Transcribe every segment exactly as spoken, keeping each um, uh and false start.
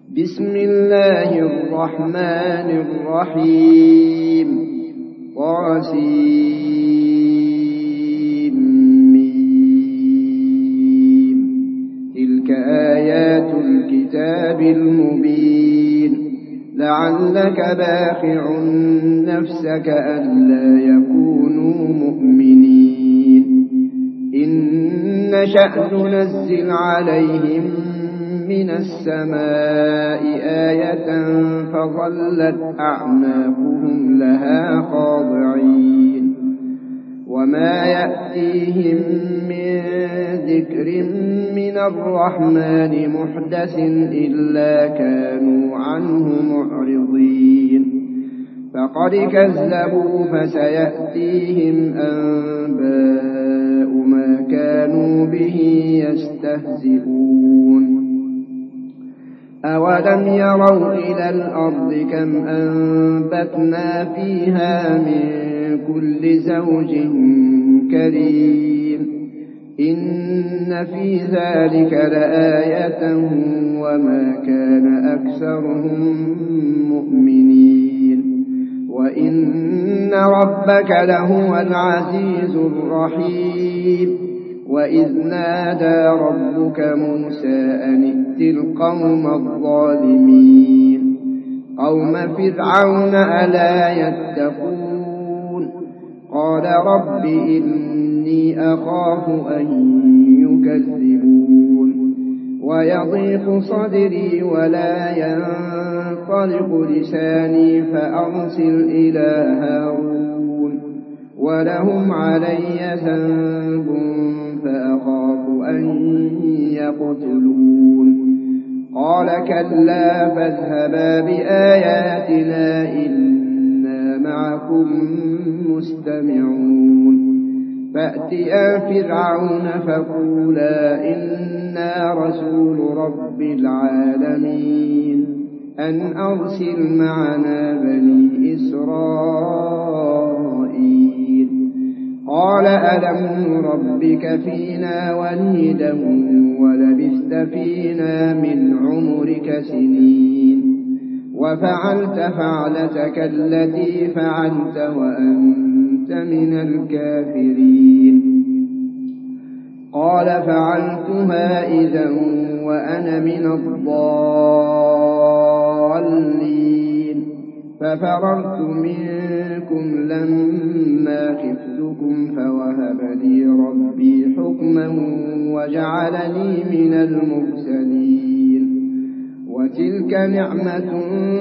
بسم الله الرحمن الرحيم طاسيم ميم تلك آيات الكتاب المبين لعلك باخع نفسك ألا يكونوا مؤمنين إن نشأ ننزل عليهم من السماء آية فظلت أعناقهم لها خاضعين وما يأتيهم من ذكر من الرحمن محدث إلا كانوا عنه معرضين فقد كذبوا فسيأتيهم أنباء ما كانوا به يستهزئون أولم يروا إلى الأرض كم أنبتنا فيها من كل زوج كريم إن في ذلك لآية وما كان أكثرهم مؤمنين وإن ربك لهو العزيز الرحيم وإذ نادى ربك موسى أن ائت القوم الظالمين قوم فرعون ألا يتقون قال رب إني أخاف أن يكذبون ويضيق صدري ولا ينطلق لساني فأرسل إلى هارون ولهم علي ذنب فأخاف أن يقتلون قال كلا فاذهبا بآياتنا إنا معكم مستمعون فأتيا فرعون فقولا إنا رسول رب العالمين أن أرسل معنا بني إسرائيل قال ألم نربك فينا وليدا ولبثت فينا من عمرك سنين وفعلت فعلتك التي فعلت وأنت من الكافرين قال فعلتها إذا وأنا من الضالين ففررت منكم لما خفتكم فوهب لي ربي حكما وجعلني من المرسلين وتلك نعمة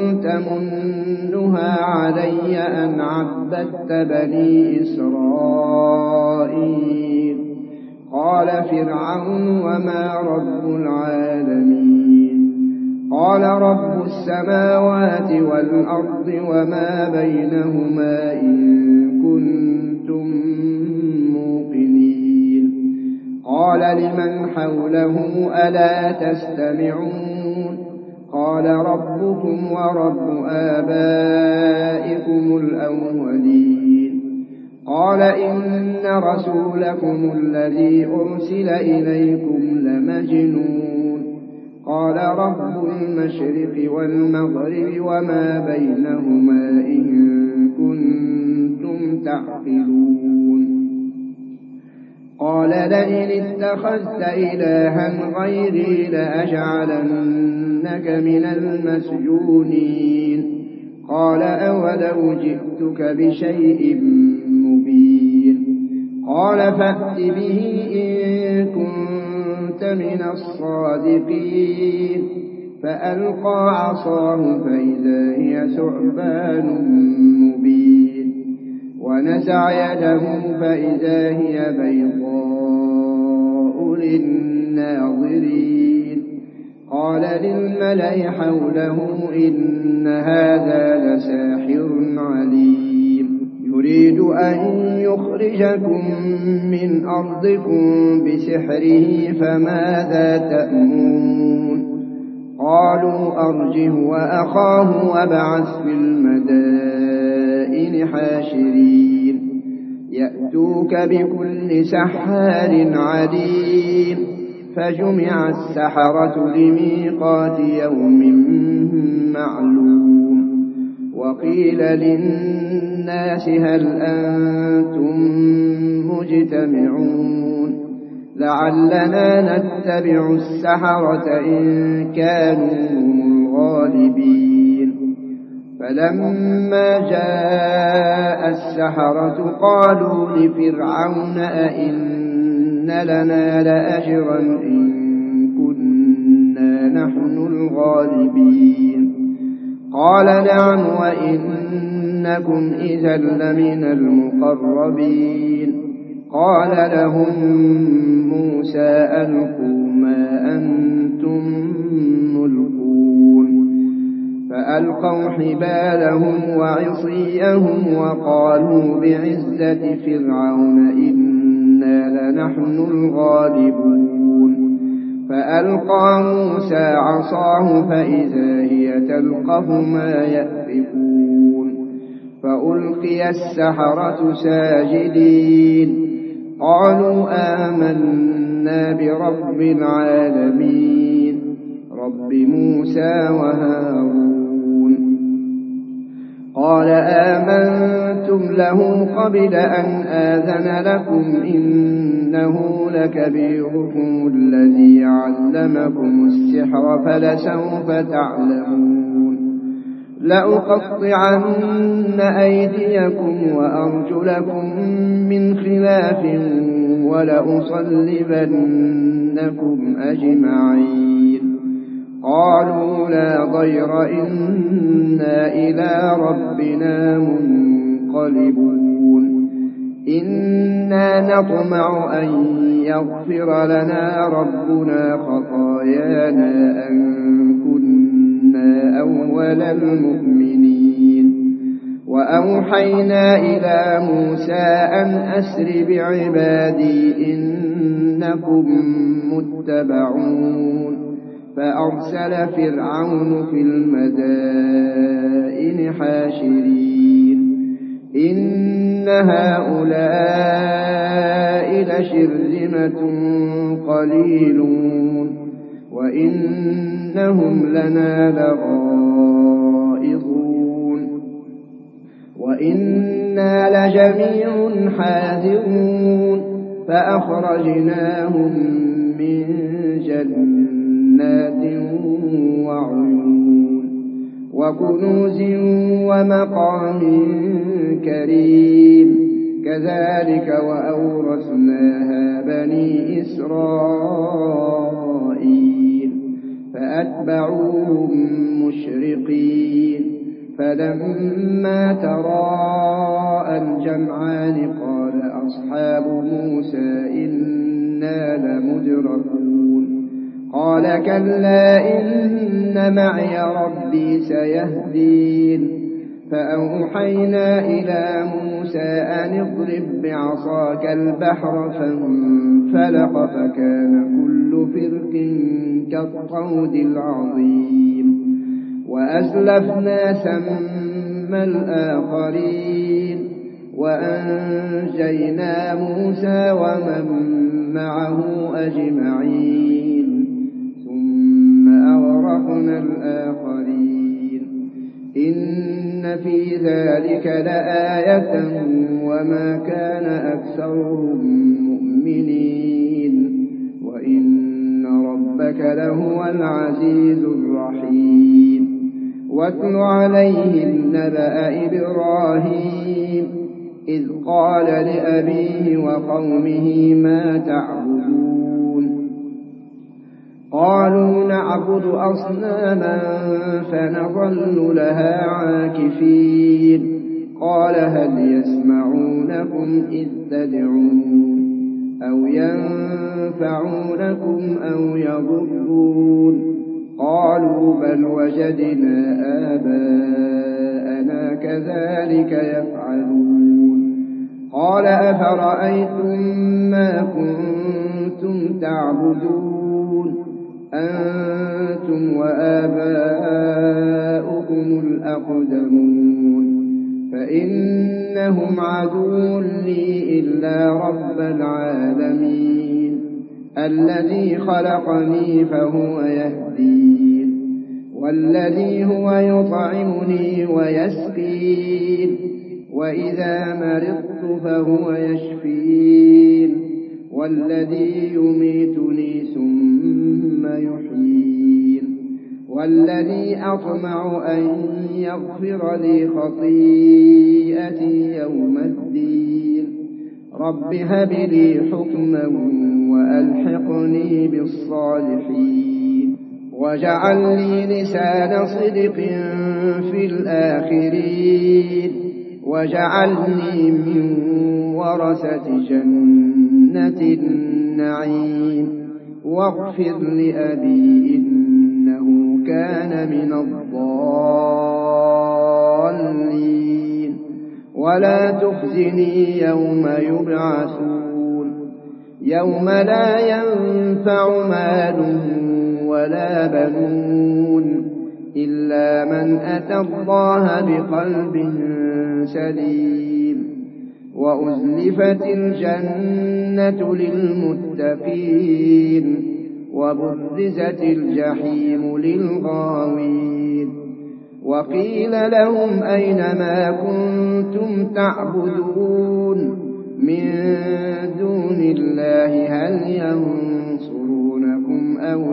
تمنها علي أن عبدت بني إسرائيل قال فرعون وما رب العالمين قال رب السماوات والأرض وما بينهما إن كنتم موقنين قال لمن حوله ألا تستمعون قال ربكم ورب آبائكم الأولين قال إن رسولكم الذي أرسل إليكم لمجنون قال رب المشرق والمغرب وما بينهما إن كنتم تعقلون قال لئن اتخذت إلها غيري لأجعلنك من المسجونين قال أولو جئتك بشيء مبين قال فأت به إن كنت من الصادقين فألقى عصاه فإذا هي ثعبان مبين ونزع يده فإذا هي بيضاء للناظرين قال للملأ حوله إن هذا لساحر عليم يريد أن يخرجكم من أرضكم بسحره فماذا تأمرون قالوا أرجه وأخاه وابعث في المدائن حاشرين يأتوك بكل سحار عليم فجمع السحرة لميقات يوم وقيل للناس هل أنتم مجتمعون لعلنا نتبع السحرة إن كانوا هم الغالبين فلما جاء السحرة قالوا لفرعون أئن لنا لأجرا إن كنا نحن الغالبين قال نعم وإنكم إذا لمن المقربين قال لهم موسى ألقوا ما أنتم ملقون فألقوا حبالهم وعصيهم وقالوا بعزة فرعون إنا لنحن الغالبون فألقى موسى عصاه فإذا هي تلقف ما يأفكون فألقي السحرة ساجدين قالوا آمنا برب العالمين رب موسى وهارون قال آمنتم له قبل أن آذن لكم إنه لكبيركم الذي علمكم السحر فلسوف تعلمون لأقطعن أيديكم وأرجلكم من خلاف ولأصلبنكم أجمعين قالوا لا ضير إنا إلى ربنا منقلبون إنا نطمع أن يغفر لنا ربنا خطايانا أن كنا أول المؤمنين وأوحينا إلى موسى أن أسر بعبادي إنكم متبعون فأرسل فرعون في المدائن حاشرين إن هؤلاء لشرذمة قليلون وإنهم لنا لغائظون وإنا لجميع حاذرون فأخرجناهم من جنات وعيون وكنوز ومقام كريم كذلك وأورثناها بني إسرائيل فأتبعوهم مشرقين فلما تراءى الجمعان قال أصحاب موسى إنا لمدركون قال كلا إن معي ربي سيهدين فأوحينا إلى موسى أن اضرب بعصاك البحر فانفلق فكان كل فرق كالطود العظيم وأزلفنا ثم الآخرين وأنجينا موسى ومن معه أجمعين ثم أغرقنا الآخرين إن في ذلك لآية وما كان أكثرهم مؤمنين وإن ربك لهو العزيز الرحيم واتل عليهم نبأ إبراهيم إذ قال لأبيه وقومه ما تعبدون قالوا نعبد أصناما فنظل لها عاكفين قال هل يسمعونكم إذ تدعون أو ينفعونكم أو يضرون قالوا بل وجدنا آباءنا كذلك يفعلون قال أفرأيتم ما كنتم تعبدون أنتم وآباؤكم الأقدمون فإنهم عدو لي إلا رب العالمين الذي خلقني فهو يهدين والذي هو يطعمني ويسقين وإذا مرضت فهو يشفين والذي يميتني ثم يحيين والذي أطمع أن يغفر لي خطيئتي يوم الدين رب هب لي حكما وألحقني بالصالحين واجعل لي لسان صدق في الآخرين واجعلني من ورثة جنة النعيم واغفر لأبي إنه كان من الضالين ولا تخزني يوم يبعثون يوم لا ينفع مال ولا بنون إلا من أتى الله بقلب سليم وأزلفت الجنة للمتقين وبرزت الجحيم للغاوين وقيل لهم أين ما كنتم تعبدون من دون الله هل ينصرونكم أو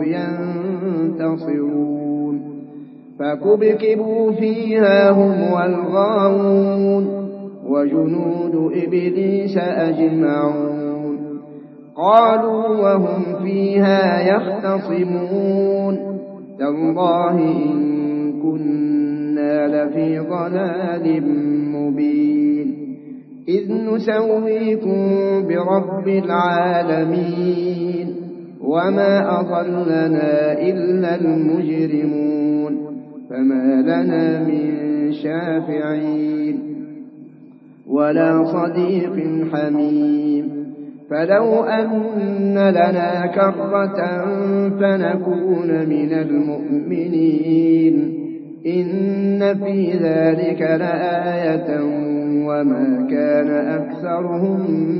ينتصرون فكبكبوا فيها هم والغاوون وجنود إبليس أجمعون قالوا وهم فيها يختصمون تالله إن كنا لفي ضلال مبين إذ نسويكم برب العالمين وما أضلنا إلا المجرمون فما لنا من شافعين ولا صديق حميم فلو أن لنا كرة فنكون من المؤمنين إن في ذلك لآية وما كان أكثرهم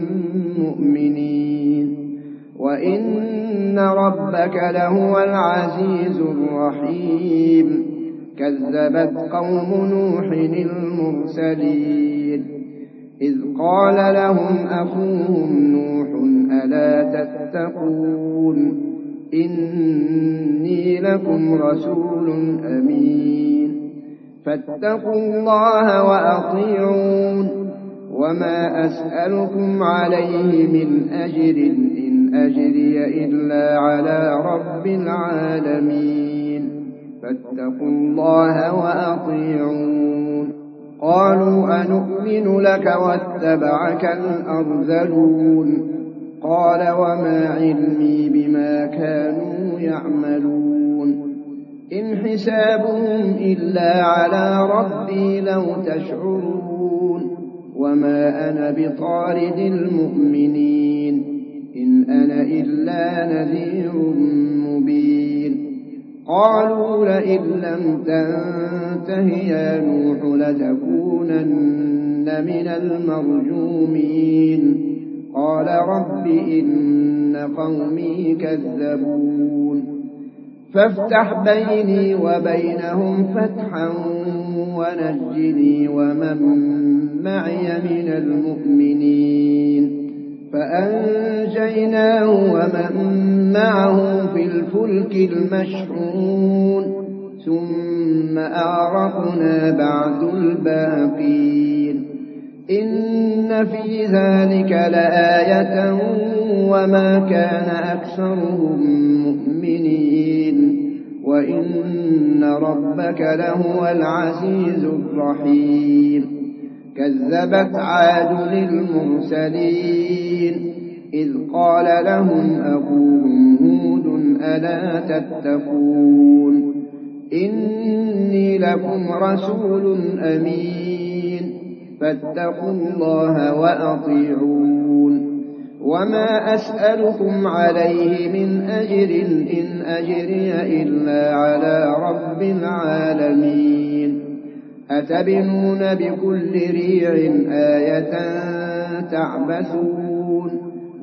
مؤمنين وإن ربك لهو العزيز الرحيم كذبت قوم نوح المرسلين إذ قال لهم أخوهم نوح ألا تتقون إني لكم رسول أمين فاتقوا الله وأطيعون وما أسألكم عليه من أجر إن أجري إلا على رب العالمين فاتقوا الله وأطيعون قالوا أنؤمن لك واتبعك الأرذلون قال وما علمي بما كانوا يعملون إن حسابهم إلا على ربي لو تشعرون وما أنا بطارد المؤمنين إن أنا إلا نذير مبين قالوا لئن لم تنته يا نوح لتكونن من المرجومين قال رب إن قومي كذبون فافتح بيني وبينهم فتحا ونجني ومن معي من المؤمنين فأنجيناه ومن معه في الفلك المشحون ثم أغرقنا بعد الباقين إن في ذلك لآية وما كان أكثرهم مؤمنين وإن ربك لهو العزيز الرحيم كذبت عاد للمرسلين إذ قال لهم أخوهم هود ألا تتقون إني لكم رسول أمين فاتقوا الله وأطيعون وما أسألكم عليه من أجر إن أجري إلا على رب العالمين أتبنون بكل ريع آية تعبثون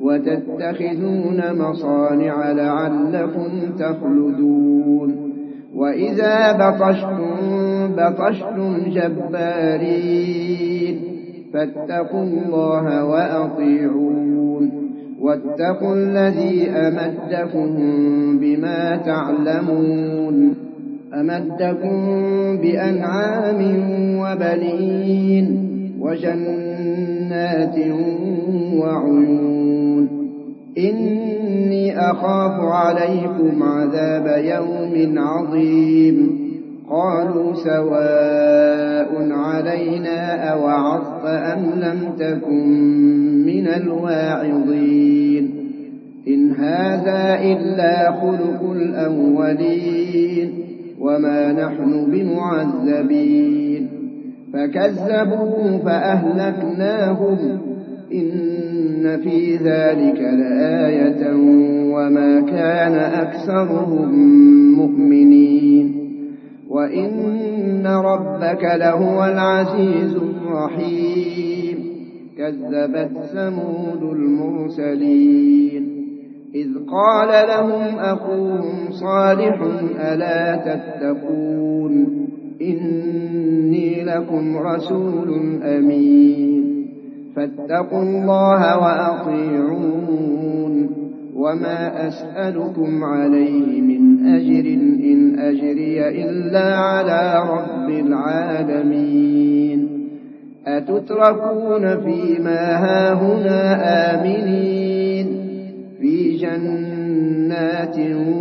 وتتخذون مصانع لعلكم تخلدون وإذا بطشتم بطشتم جبارين فاتقوا الله وأطيعون واتقوا الذي أمدكم بما تعلمون أمدكم بأنعام وبنين وجنات وعيون إني أخاف عليكم عذاب يوم عظيم قالوا سواء علينا أوعظت أم لم تكن من الواعظين إن هذا إلا خلق الأولين وما نحن بمعذبين فكذبوا فأهلكناهم إن في ذلك لآية وما كان أكثرهم مؤمنين وإن ربك لهو العزيز الرحيم كذبت ثمود المرسلين إذ قال لهم أخوهم صالح ألا تتقون إني لكم رسول أمين فاتقوا الله وأطيعون وما أسألكم عليه من أجر إن أجري إلا على رب العالمين أتتركون فيما هاهنا آمنين في جنات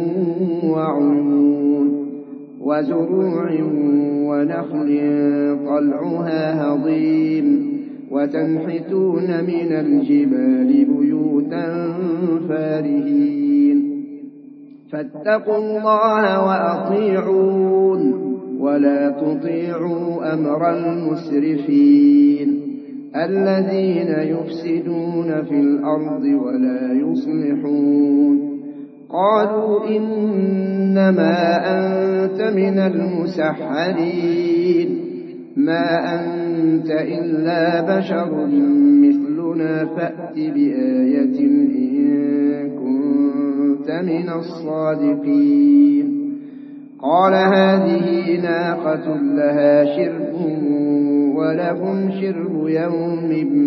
وعيون وزروع ونخل طلعها هضيم وتنحتون من الجبال بيوتا فارهين فاتقوا الله وأطيعون ولا تطيعوا أمر المسرفين الذين يفسدون في الأرض ولا يصلحون قالوا إنما أنت من المسحرين ما أنت إلا بشر مثلنا فأت بآية إن كنت من الصادقين قال هذه ناقة لها شرب ولكم شرب يوم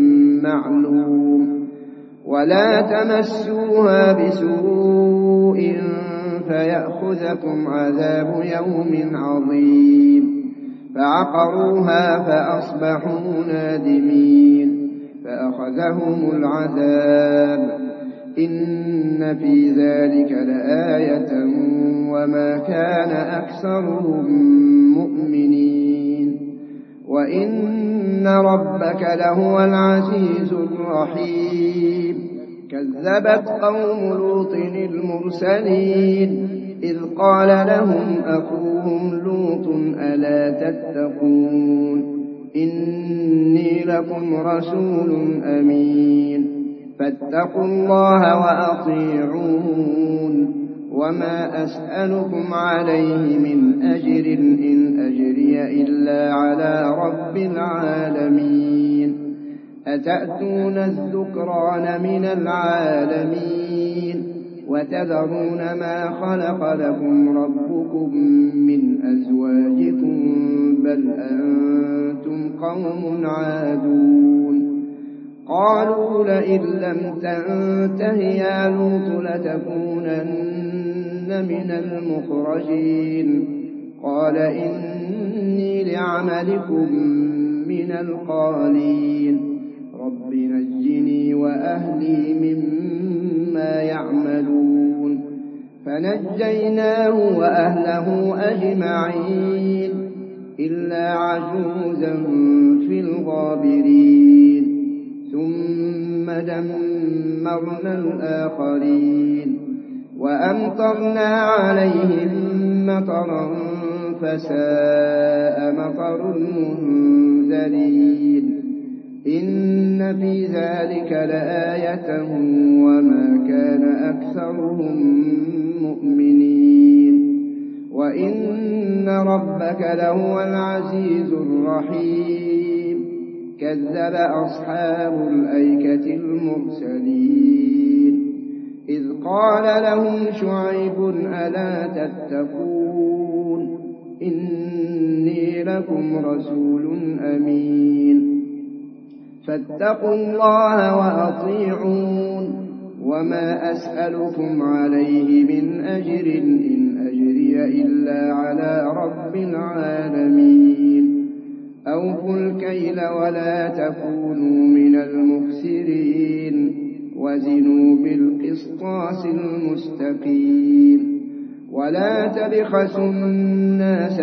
معلوم ولا تمسوها بسوء فيأخذكم عذاب يوم عظيم فعقروها فأصبحوا نادمين فأخذهم العذاب إن في ذلك لآية وما كان أكثرهم مؤمنين وإن ربك لهو العزيز الرحيم كذبت قوم لوط المرسلين إذ قال لهم أخوهم لوط ألا تتقون إني لكم رسول أمين فاتقوا الله وأطيعون وما أسألكم عليه من أجر إن أجري إلا على رب العالمين أتأتون الذكران من العالمين وتذرون ما خلق لكم ربكم من أزواجكم بل أنتم قوم عادون قالوا لئن لم تنته يا لوط لتكونن من المخرجين قال إني لعملكم من القالين رب نجني وأهلي مما يعملون فنجيناه وأهله أجمعين إلا عجوزا في الغابرين ثم دمرنا الآخرين وأمطرنا عليهم مطرا فساء مطر المنذرين إن في ذلك لآية وما كان أكثرهم مؤمنين وإن ربك لهو العزيز الرحيم كذب أصحاب الأيكة المرسلين إذ قال لهم شعيب ألا تتقون إني لكم رسول أمين فاتقوا الله وأطيعون وما أسألكم عليه من أجر إن أجري إلا على رب العالمين أوفوا الكيل ولا تكونوا من المخسرين وزنوا بالقسطاس المستقيم ولا تبخسوا الناس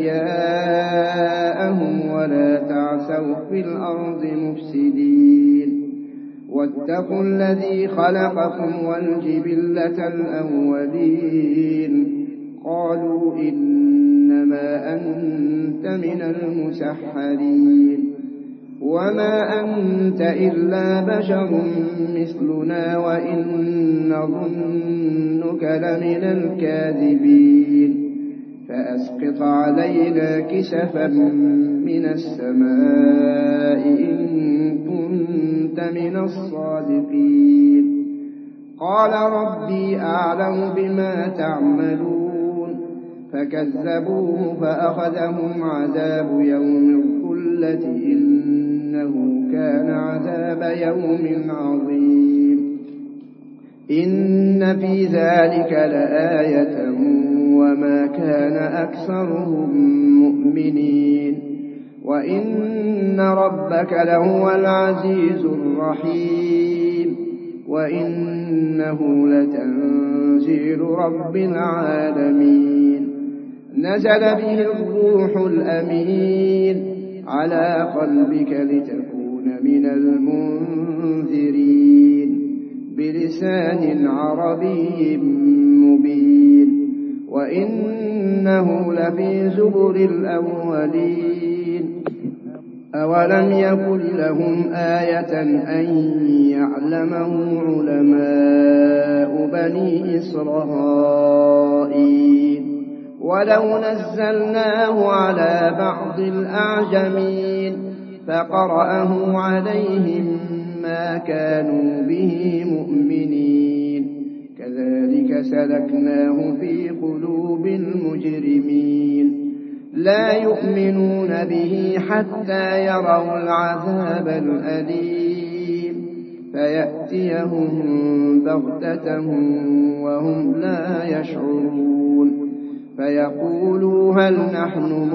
أشياءهم ولا تعثوا في الأرض مفسدين واتقوا الذي خلقكم والجبلة الأولين قالوا إنما أنت من المسحرين وما أنت إلا بشر مثلنا وإن نظنك لمن الكاذبين فأسقط علينا كسفا من السماء إن كنت من الصادقين قال ربي أعلم بما تعملون فكذبوه فأخذهم عذاب يوم الظلة إنه كان عذاب يوم عظيم إن في ذلك لآية وما كان أكثرهم مؤمنين وإن ربك لهو العزيز الرحيم وإنه لتنزيل رب العالمين نزل به الروح الأمين على قلبك لتكون من المنذرين بلسان عربي مبين وإنه لفي زبر الأولين أولم يكن لهم آية أن يعلمه علماء بني إسرائيل ولو نزلناه على بعض الأعجمين فقرأه عليهم ما كانوا به مؤمنين كذلك سلكناه في قلوب المجرمين لا يؤمنون به حتى يروا العذاب الأليم فيأتيهم بغتة وهم لا يشعرون فيقولوا هل نحن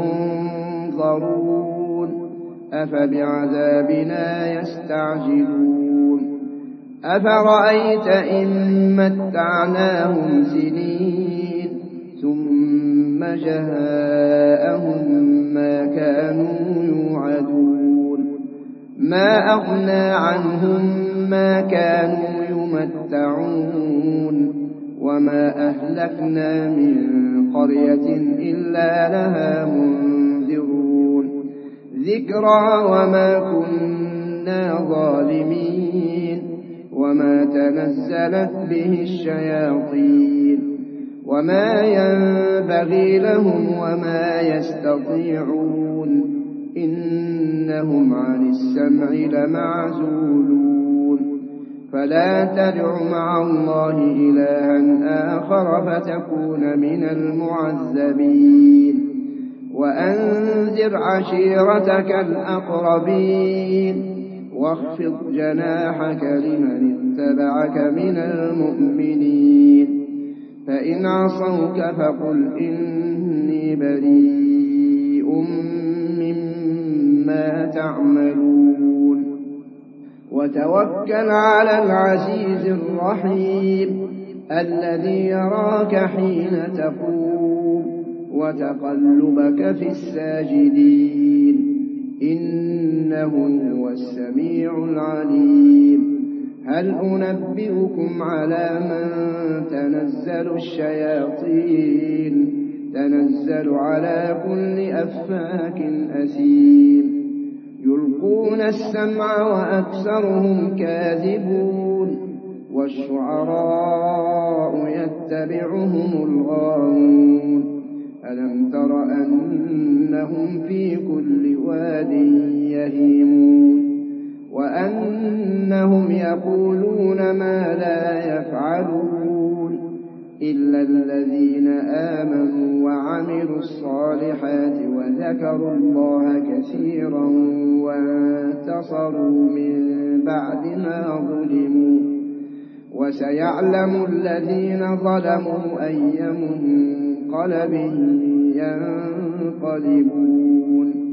منظرون أفبعذابنا يستعجلون أفرأيت إن متعناهم سنين ثم جاءهم ما كانوا يوعدون ما أغنى عنهم ما كانوا يمتعون وما أهلكنا من قرية إلا لها منذرون ذكرى وما كنا ظالمين وما تنزلت به الشياطين وما ينبغي لهم وما يستطيعون إنهم عن السمع لمعزولون فلا تدع مع الله إلها آخر فتكون من المعذبين وأنذر عشيرتك الأقربين واخفض جناحك لمن اتبعك من المؤمنين فإن عصوك فقل إني بريء مما تعملون وتوكل على العزيز الرحيم الذي يراك حين تقوم وتقلبك في الساجدين إنه هو السميع العليم هل أنبئكم على من تنزل الشياطين تنزل على كل أفاك أثيم يلقون السمع وأكثرهم كاذبون والشعراء يتبعهم الغاوون ألم تر أنهم في كل واد يهيمون وأنهم يقولون ما لا يفعلون إلا الذين آمنوا وعملوا الصالحات وذكروا الله كثيرا وانتصروا من بعد ما ظلموا وسيعلم الذين ظلموا أي منقلب ينقلبون